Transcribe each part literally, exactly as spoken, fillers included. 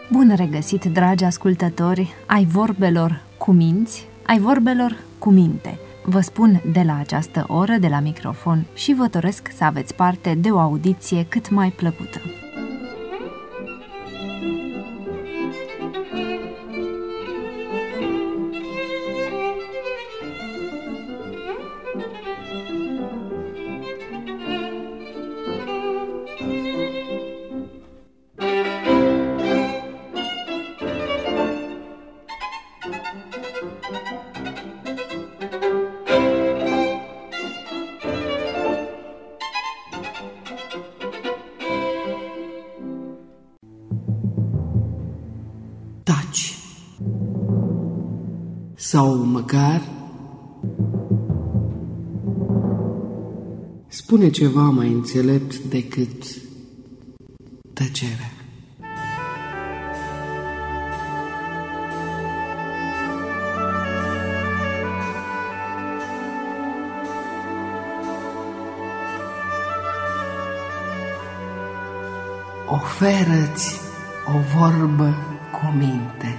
Bun regăsit, dragi ascultători, ai vorbelor cu minți, ai vorbelor cu minte. Vă spun de la această oră, de la microfon, și vă doresc să aveți parte de o audiție cât mai plăcută. Taci. Sau măcar spune ceva mai înțelept decât tăcerea. Oferă-ți o vorbă cu minte.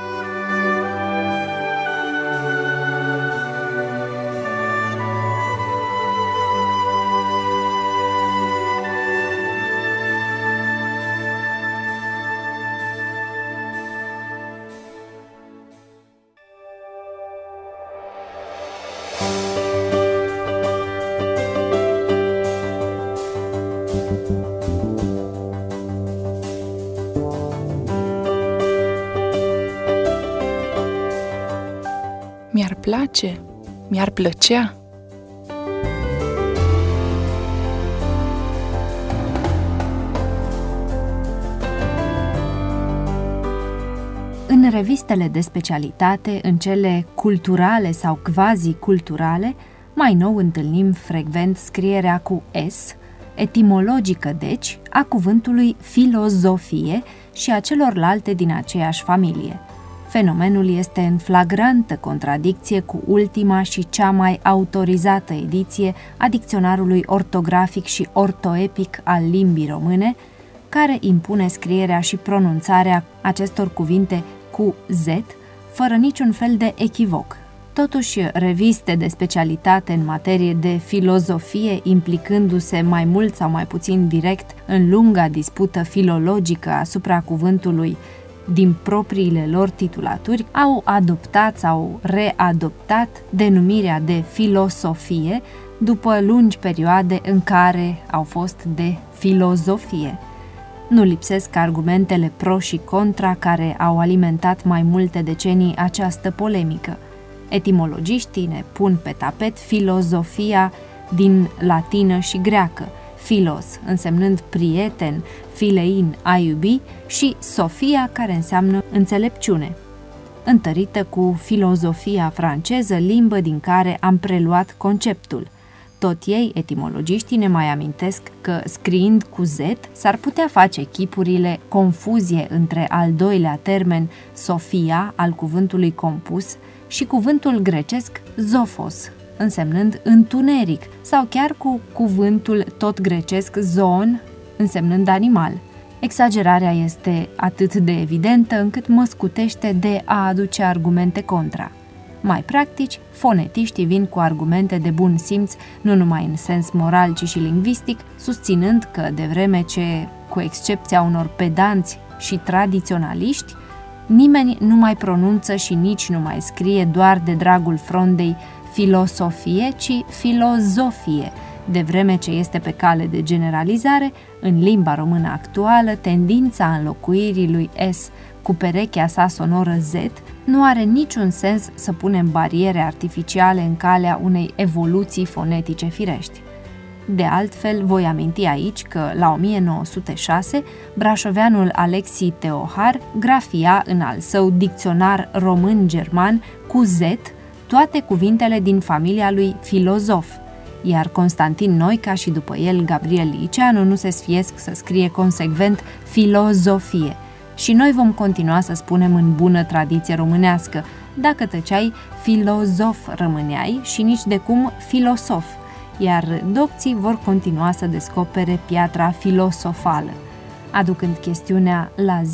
Mi-ar place, mi-ar plăcea. În revistele de specialitate, în cele culturale sau quasi-culturale, mai nou întâlnim frecvent scrierea cu S, etimologică deci, a cuvântului filozofie și a celorlalte din aceeași familie. Fenomenul este în flagrantă contradicție cu ultima și cea mai autorizată ediție a dicționarului ortografic și ortoepic al limbii române, care impune scrierea și pronunțarea acestor cuvinte cu Z, fără niciun fel de echivoc. Totuși, reviste de specialitate în materie de filozofie, implicându-se mai mult sau mai puțin direct în lunga dispută filologică asupra cuvântului din propriile lor titulaturi, au adoptat sau readoptat denumirea de filosofie după lungi perioade în care au fost de filozofie. Nu lipsesc argumentele pro și contra care au alimentat mai multe decenii această polemică. Etimologiștii ne pun pe tapet filozofia din latină și greacă, philos însemnând prieten, philein a iubi și sofia care înseamnă înțelepciune, întărită cu filozofia franceză, limbă din care am preluat conceptul. Tot ei, etimologiștii, ne mai amintesc că, scriind cu Z, s-ar putea face chipurile confuzie între al doilea termen, sofia, al cuvântului compus, și cuvântul grecesc zophos, însemnând întuneric, sau chiar cu cuvântul tot grecesc zoon, însemnând animal. Exagerarea este atât de evidentă încât mă scutește de a aduce argumente contra. Mai practici, fonetiștii vin cu argumente de bun simț, nu numai în sens moral, ci și lingvistic, susținând că, de vreme ce, cu excepția unor pedanți și tradiționaliști, nimeni nu mai pronunță și nici nu mai scrie doar de dragul frondei filosofie, ci filozofie, de vreme ce este pe cale de generalizare, în limba română actuală, tendința înlocuirii lui S cu perechea sa sonoră Z nu are niciun sens să punem bariere artificiale în calea unei evoluții fonetice firești. De altfel, voi aminti aici că, la o mie nouă sute șase, brașoveanul Alexii Teohar grafia în al său dicționar român-german cu Z toate cuvintele din familia lui filozof, iar Constantin Noica și după el Gabriel Liceanu nu se sfiesc să scrie consecvent filozofie. Și noi vom continua să spunem în bună tradiție românească, dacă tăceai, filozof rămâneai și nici de cum filosof, iar docții vor continua să descopere piatra filosofală, aducând chestiunea la zi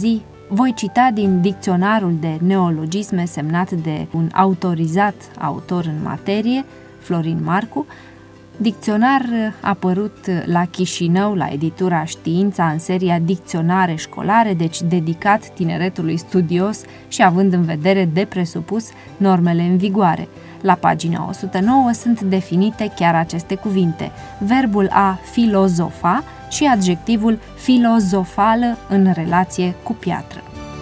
Voi cita din dicționarul de neologisme semnat de un autorizat autor în materie, Florin Marcu, dicționar apărut la Chișinău, la editura Știința, în seria Dicționare școlare, deci dedicat tineretului studios și având în vedere de presupus normele în vigoare. La pagina o sută nouă sunt definite chiar aceste cuvinte, verbul a filozofa și adjectivul filozofală în relație cu piatră.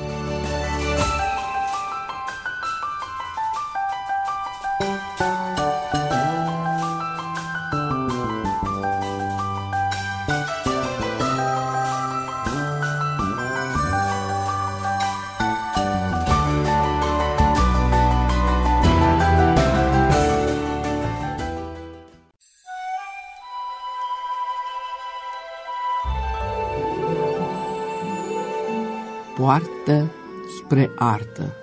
Poartă spre artă.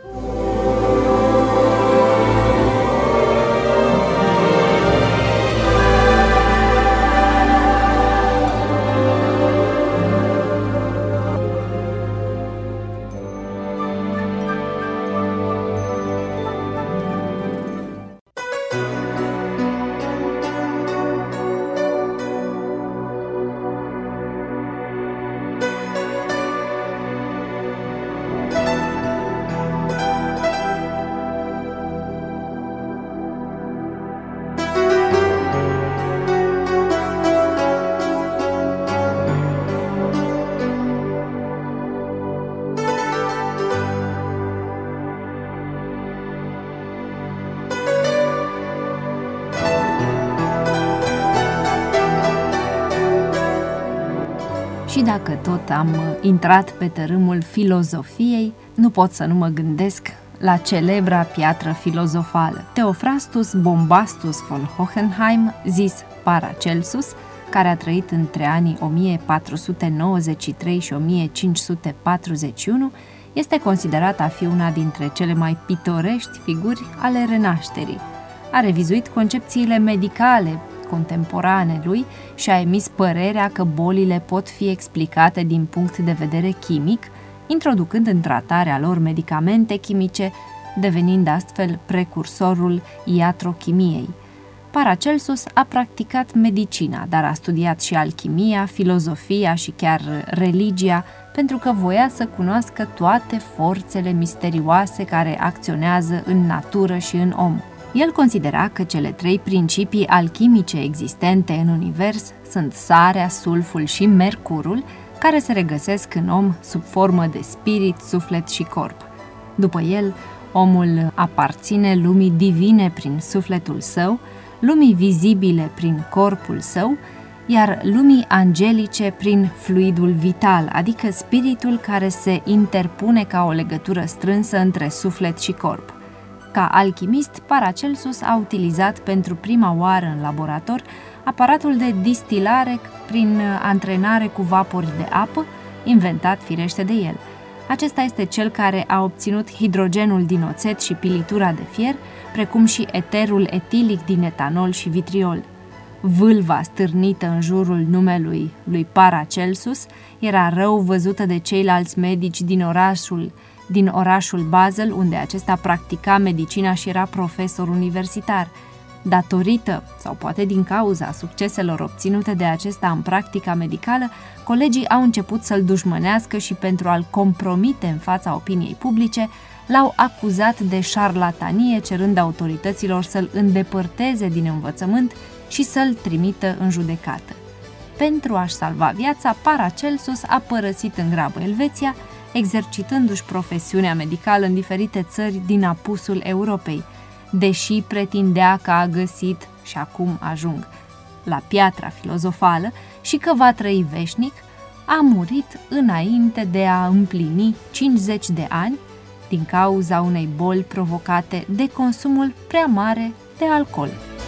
Și dacă tot am intrat pe tărâmul filozofiei, nu pot să nu mă gândesc la celebra piatră filozofală. Theophrastus Bombastus von Hohenheim, zis Paracelsus, care a trăit între anii o mie patru sute nouăzeci și trei și o mie cinci sute patruzeci și unu, este considerat a fi una dintre cele mai pitorești figuri ale renașterii. A revizuit concepțiile medicale contemporane lui și a emis părerea că bolile pot fi explicate din punct de vedere chimic, introducând în tratarea lor medicamente chimice, devenind astfel precursorul iatrochimiei. Paracelsus a practicat medicina, dar a studiat și alchimia, filozofia și chiar religia, pentru că voia să cunoască toate forțele misterioase care acționează în natură și în om. El considera că cele trei principii alchimice existente în univers sunt sarea, sulful și mercurul, care se regăsesc în om sub formă de spirit, suflet și corp. După el, omul aparține lumii divine prin sufletul său, lumii vizibile prin corpul său, iar lumii angelice prin fluidul vital, adică spiritul care se interpune ca o legătură strânsă între suflet și corp. Ca alchimist, Paracelsus a utilizat pentru prima oară în laborator aparatul de distilare prin antrenare cu vapori de apă, inventat firește de el. Acesta este cel care a obținut hidrogenul din oțet și pilitura de fier, precum și eterul etilic din etanol și vitriol. Vâlva stârnită în jurul numelui lui Paracelsus era rău văzută de ceilalți medici din orașul din orașul Basel, unde acesta practica medicina și era profesor universitar. Datorită, sau poate din cauza succeselor obținute de acesta în practica medicală, colegii au început să-l dușmănească și pentru a-l compromite în fața opiniei publice, l-au acuzat de șarlatanie, cerând autorităților să-l îndepărteze din învățământ și să-l trimită în judecată. Pentru a-și salva viața, Paracelsus a părăsit în grabă Elveția, exercitându-și profesiunea medicală în diferite țări din apusul Europei, deși pretindea că a găsit, și acum ajung, la piatra filozofală și că va trăi veșnic, a murit înainte de a împlini cincizeci de ani din cauza unei boli provocate de consumul prea mare de alcool.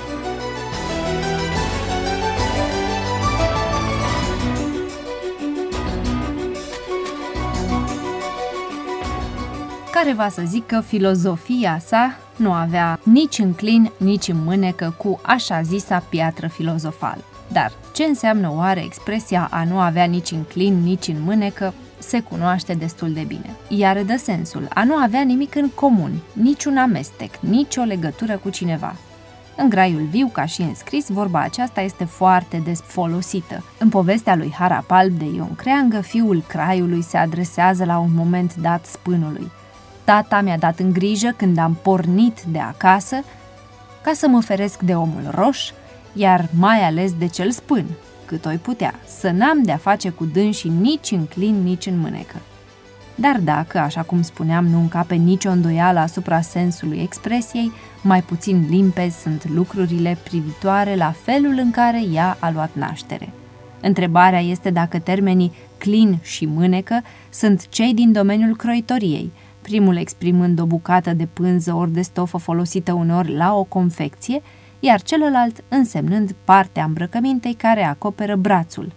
Care va să zic că filozofia sa nu avea nici în clin, nici în mânecă cu așa zisa piatră filozofală. Dar ce înseamnă oare expresia a nu avea nici în clin, nici în mânecă? se cunoaște destul de bine. Ea redă sensul a nu avea nimic în comun, niciun amestec, nicio legătură cu cineva. În Graiul viu, ca și în scris, vorba aceasta este foarte des folosită. În povestea lui Harap Alb de Ion Creangă, fiul Craiului se adresează la un moment dat spânului. Tata mi-a dat în grijă când am pornit de acasă ca să mă feresc de omul roș, iar mai ales de cel spân, cât o-i putea, să n-am de-a face cu dânsii nici în clin, nici în mânecă. Dar dacă, așa cum spuneam, nu încape nicio îndoială asupra sensului expresiei, mai puțin limpezi sunt lucrurile privitoare la felul în care ea a luat naștere. Întrebarea este dacă termenii clin și mânecă sunt cei din domeniul croitoriei, primul exprimând o bucată de pânză ori de stofă folosită uneori la o confecție, iar celălalt însemnând partea îmbrăcămintei care acoperă brațul,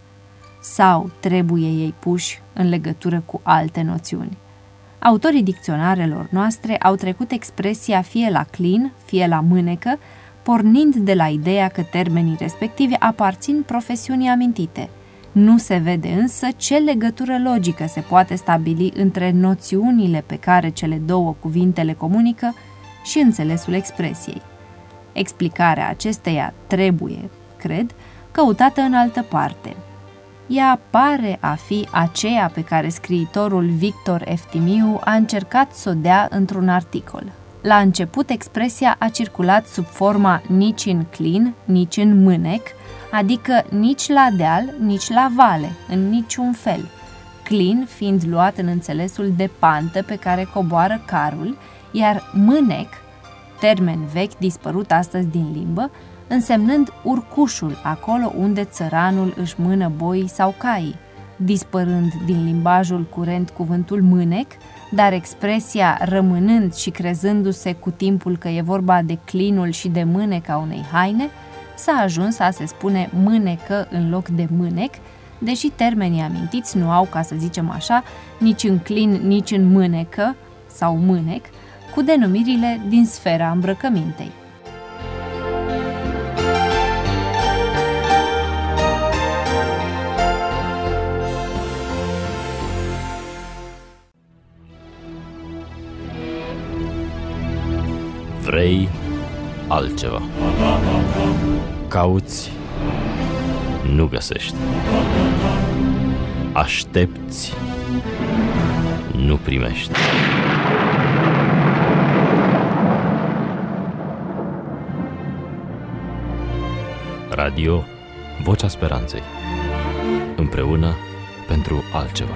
sau trebuie ei puși în legătură cu alte noțiuni. Autorii dicționarelor noastre au trecut expresia fie la clin, fie la mânecă, pornind de la ideea că termenii respectivi aparțin profesiunii amintite. Nu se vede însă ce legătură logică se poate stabili între noțiunile pe care cele două cuvinte le comunică și înțelesul expresiei. Explicarea acesteia trebuie, cred, căutată în altă parte. Ea pare a fi aceea pe care scriitorul Victor Eftimiu a încercat să o dea într-un articol. La început, expresia a circulat sub forma nici în clin, nici în mânec, adică nici la deal, nici la vale, în niciun fel. Clin fiind luat în înțelesul de pantă pe care coboară carul, iar mânec, termen vechi dispărut astăzi din limbă, însemnând urcușul, acolo unde țăranul își mână boii sau caii, dispărând din limbajul curent cuvântul mânec, dar expresia rămânând și crezându-se cu timpul că e vorba de clinul și de mâneca unei haine, s-a ajuns a se spune mânecă în loc de mânec, deși termenii amintiți nu au, ca să zicem așa, nici în clin, nici în mânecă sau mânec, cu denumirile din sfera îmbrăcămintei. Vrei altceva. Cauți, nu găsești. Aștepți, nu primești. Radio Vocea Speranței. Împreună pentru altceva.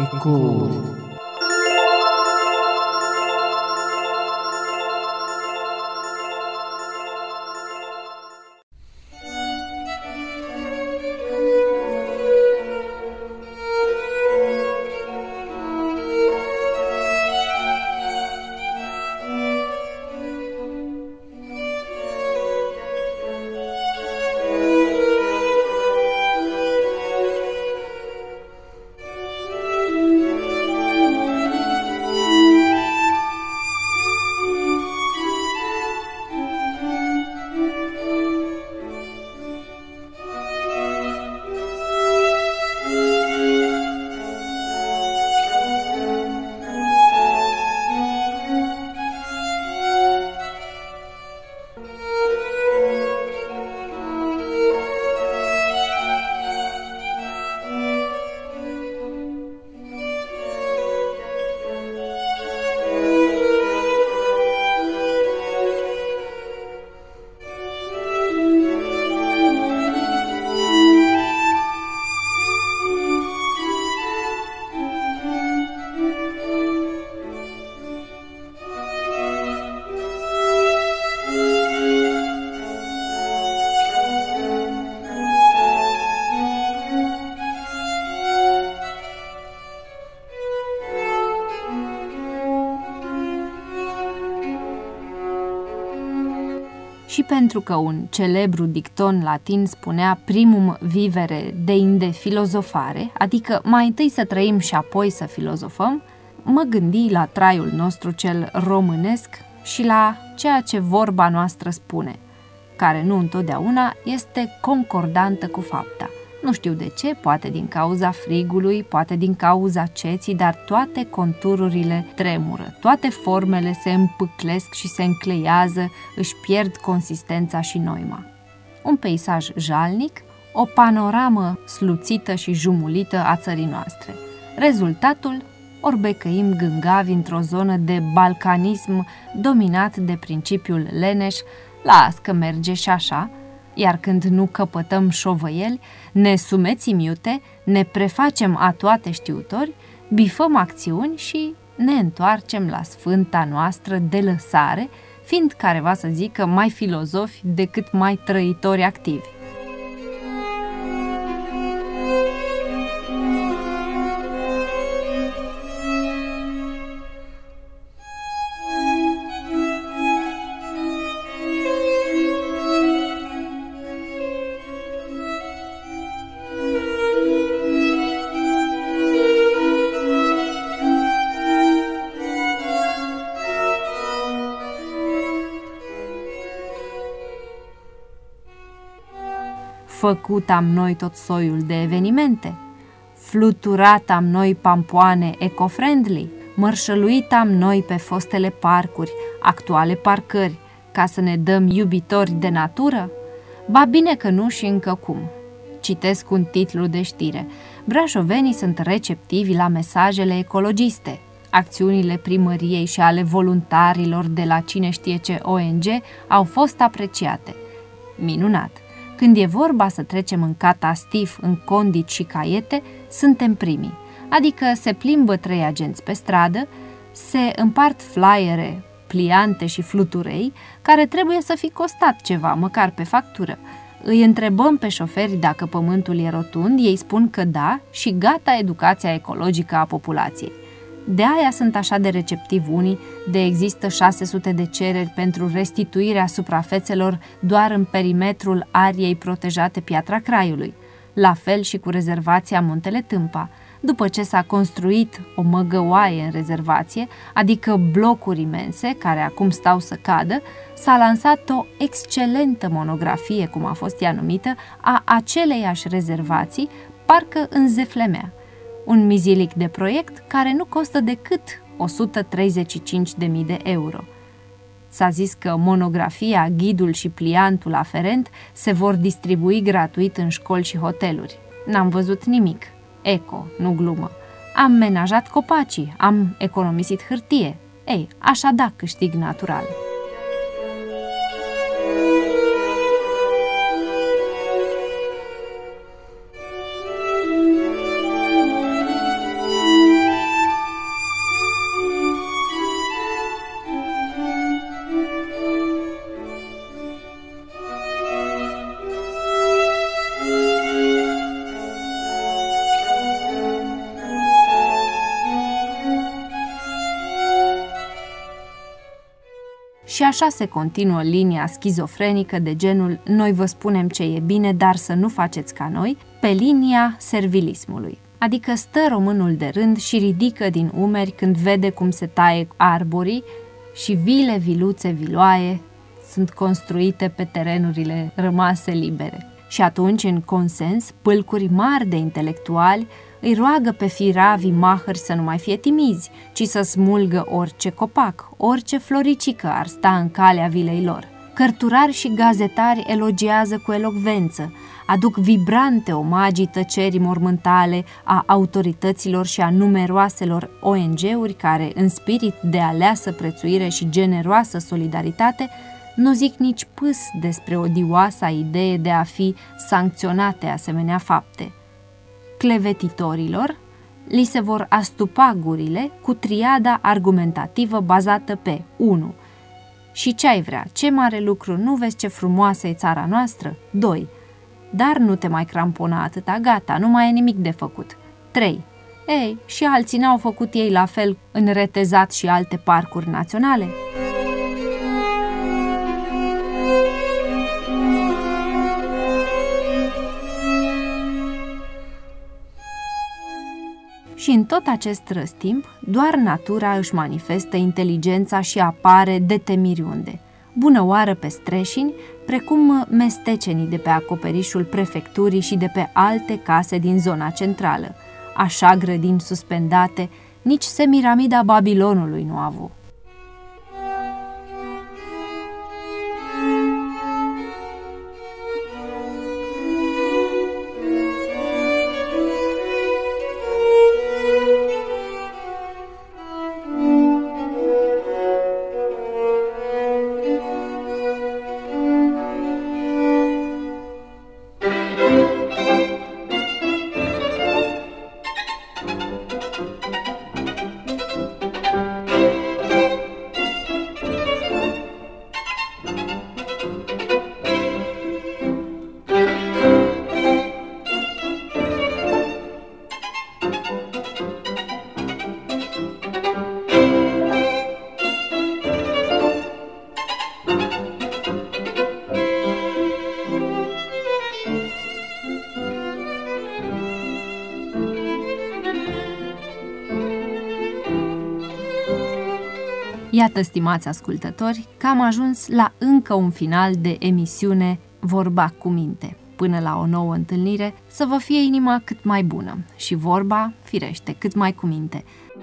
Ecouri. Și pentru că un celebru dicton latin spunea primum vivere deinde filozofare, adică mai întâi să trăim și apoi să filozofăm, mă gândi la traiul nostru cel românesc și la ceea ce vorba noastră spune, care nu întotdeauna este concordantă cu fapta. Nu știu de ce, poate din cauza frigului, poate din cauza ceții, dar toate contururile tremură, toate formele se împâclesc și se încleiază, își pierd consistența și noima. Un peisaj jalnic, o panoramă sluțită și jumulită a țării noastre. Rezultatul, orbecăim gângavi într-o zonă de balcanism dominat de principiul leneș, las că merge și așa, iar când nu căpătăm șovăieli, ne sumețim iute, ne prefacem a toate știutori, bifăm acțiuni și ne întoarcem la sfânta noastră de lăsare, fiind careva să zică mai filozofi decât mai trăitori activi. Făcut am noi tot soiul de evenimente, fluturat am noi pampoane eco-friendly, mărșăluit am noi pe fostele parcuri, actuale parcări, ca să ne dăm iubitori de natură? Ba bine că nu și încă cum. Citesc un titlu de știre. Brașovenii sunt receptivi la mesajele ecologiste. Acțiunile primăriei și ale voluntarilor de la cine știe ce O N G au fost apreciate. Minunat! Când e vorba să trecem în catastif, în condit și caiete, suntem primii. Adică se plimbă trei agenți pe stradă, se împart flyere, pliante și fluturei, care trebuie să fi costat ceva, măcar pe factură. Îi întrebăm pe șoferi dacă pământul e rotund, ei spun că da și gata educația ecologică a populației. De aia sunt așa de receptivi unii, de există șase sute de cereri pentru restituirea suprafețelor doar în perimetrul ariei protejate Piatra Craiului. La fel și cu rezervația Muntele Tâmpa. După ce s-a construit o măgăoaie în rezervație, adică blocuri imense, care acum stau să cadă, s-a lansat o excelentă monografie, cum a fost ea numită, a aceleiași rezervații, parcă în Zeflemea. Un mizilic de proiect care nu costă decât o sută treizeci și cinci de mii de euro. S-a zis că monografia, ghidul și pliantul aferent se vor distribui gratuit în școli și hoteluri. N-am văzut nimic. Eco, nu glumă. Am menajat copacii, am economisit hârtie. Ei, așa da câștig natural. Și așa se continuă linia schizofrenică de genul noi vă spunem ce e bine, dar să nu faceți ca noi, pe linia servilismului. Adică stă românul de rând și ridică din umeri când vede cum se taie arborii și vile, viluțe, viloaie sunt construite pe terenurile rămase libere. Și atunci, în consens, pâlcuri mari de intelectuali îi roagă pe firavii mahări să nu mai fie timizi, ci să smulgă orice copac, orice floricică ar sta în calea vilei lor. Cărturari și gazetari elogiază cu elocvență, aduc vibrante omagii tăcerii mormântale a autorităților și a numeroaselor O N G-uri care, în spirit de aleasă prețuire și generoasă solidaritate, nu zic nici pâs despre odioasa idee de a fi sancționate asemenea fapte. Clevetitorilor li se vor astupa gurile cu triada argumentativă bazată pe unu. Și ce ai vrea? Ce mare lucru? Nu vezi ce frumoasă e țara noastră? doi. Dar nu te mai crampona atâta, gata, nu mai e nimic de făcut. trei. Ei, și alții n-au făcut ei la fel în Retezat și alte parcuri naționale? Și în tot acest răstimp, doar natura își manifestă inteligența și apare de temiriunde, bună oară pe streșini, precum mestecenii de pe acoperișul prefecturii și de pe alte case din zona centrală. Așa grădini suspendate, nici Semiramida Babilonului nu a avut. Iată, stimați ascultători, că am ajuns la încă un final de emisiune Vorba cu minte. Până la o nouă întâlnire, să vă fie inima cât mai bună și vorba, firește, cât mai cu minte.